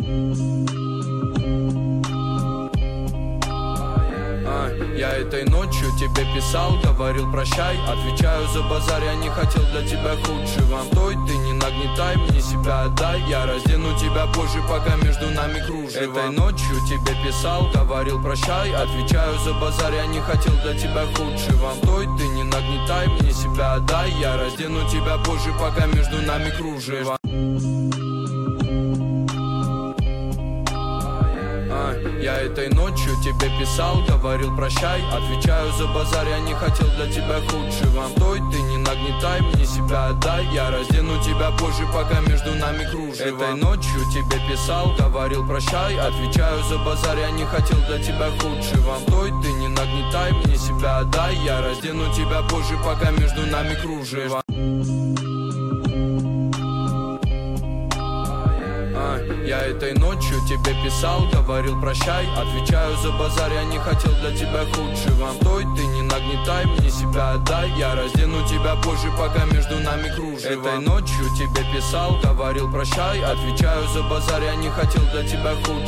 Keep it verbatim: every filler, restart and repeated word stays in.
Я этой ночью тебе писал, говорил прощай. Отвечаю за базар, я не хотел для тебя худшего. Стой, ты не нагнетай, мне себя отдай. Я раздену тебя позже, пока между нами кружево. Этой ночью тебе писал, говорил прощай. Отвечаю за базар, я не хотел для тебя худшего. Стой, ты не нагнетай, мне себя отдай. Я раздену тебя позже, пока между нами кружево. Я этой ночью тебе писал, говорил прощай. Отвечаю за базар, я не хотел для тебя худшего. Стой, ты не нагнетай, мне себя отдай. Я раздену тебя позже, пока между нами кружево. Этой ночью тебе писал, говорил прощай. Отвечаю за базар, я не хотел для тебя худшего. Стой, ты не нагнетай, мне себя отдай. Я раздену тебя позже, пока между нами кружево. Я этой ночью тебе писал, говорил прощай. Отвечаю за базар, я не хотел для тебя худшего. Стой, ты не нагнетай, мне себя отдай. Я раздену тебя позже, пока между нами кружево. Этой ночью тебе писал, говорил прощай. Отвечаю за базар, я не хотел для тебя худшего.